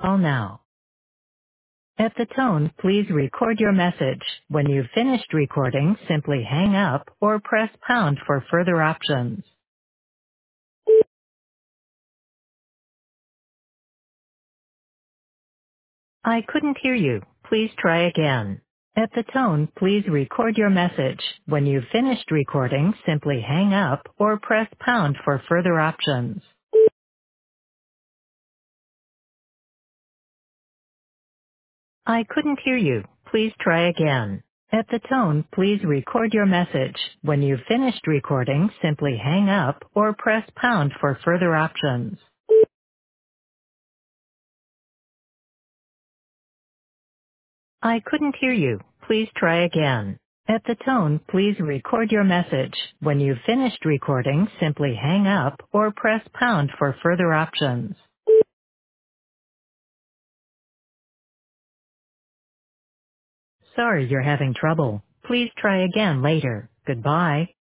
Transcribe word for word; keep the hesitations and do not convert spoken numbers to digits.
All now. At the tone, please record your message. When you've finished recording, simply hang up or press pound for further options. I couldn't hear you. Please try again. At the tone, please record your message. When you've finished recording, simply hang up or press pound for further options. I couldn't hear you. Please try again. At the tone, please record your message. When you've finished recording, simply hang up or press pound for further options. I couldn't hear you. Please try again. At the tone, please record your message. When you've finished recording, simply hang up or press pound for further options. Sorry you're having trouble. Please try again later. Goodbye.